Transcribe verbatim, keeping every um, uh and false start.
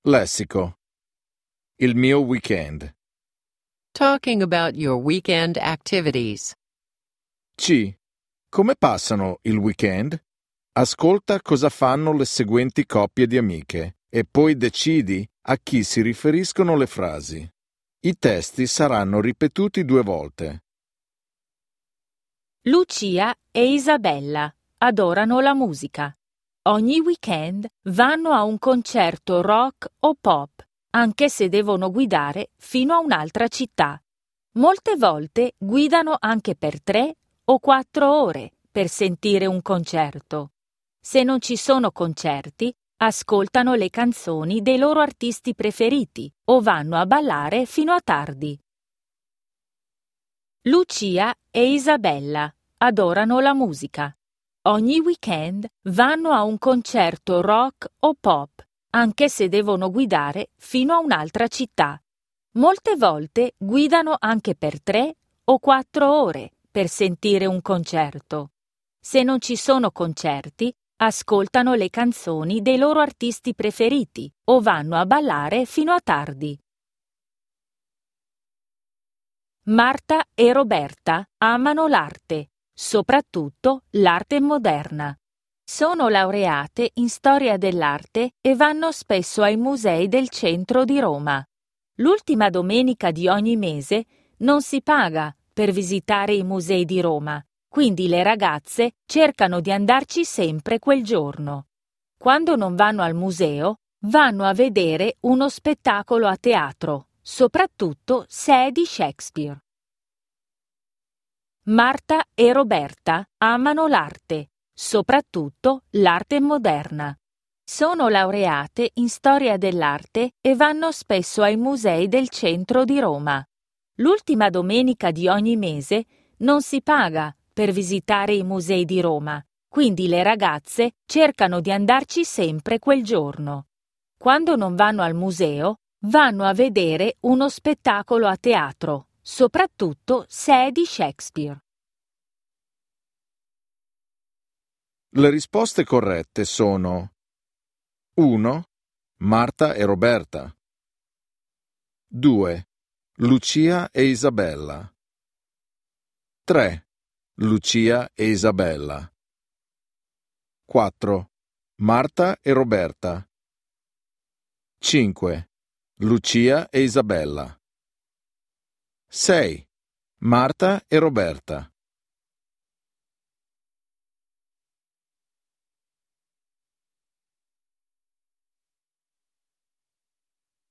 Lessico. Il mio weekend. Talking about your weekend activities. C. Come passano il weekend? Ascolta cosa fanno le seguenti coppie di amiche e poi decidi a chi si riferiscono le frasi. I testi saranno ripetuti due volte. Lucia e Isabella adorano la musica. Ogni weekend vanno a un concerto rock o pop, anche se devono guidare fino a un'altra città. Molte volte guidano anche per tre o quattro ore per sentire un concerto. Se non ci sono concerti, ascoltano le canzoni dei loro artisti preferiti o vanno a ballare fino a tardi. Lucia e Isabella adorano la musica. Ogni weekend vanno a un concerto rock o pop, anche se devono guidare fino a un'altra città. Molte volte guidano anche per tre o quattro ore per sentire un concerto. Se non ci sono concerti, ascoltano le canzoni dei loro artisti preferiti o vanno a ballare fino a tardi. Marta e Roberta amano l'arte, soprattutto l'arte moderna. Sono laureate in storia dell'arte e vanno spesso ai musei del centro di Roma. L'ultima domenica di ogni mese non si paga per visitare i musei di Roma, quindi le ragazze cercano di andarci sempre quel giorno. Quando non vanno al museo, vanno a vedere uno spettacolo a teatro, soprattutto se è di Shakespeare. Marta e Roberta amano l'arte, soprattutto l'arte moderna. Sono laureate in storia dell'arte e vanno spesso ai musei del centro di Roma. L'ultima domenica di ogni mese non si paga per visitare i musei di Roma, quindi le ragazze cercano di andarci sempre quel giorno. Quando non vanno al museo, vanno a vedere uno spettacolo a teatro, soprattutto se è di Shakespeare. Le risposte corrette sono uno. Marta e Roberta. due. Lucia e Isabella. tre. Lucia e Isabella. quattro. Marta e Roberta. cinque. Lucia e Isabella. sei. Marta e Roberta.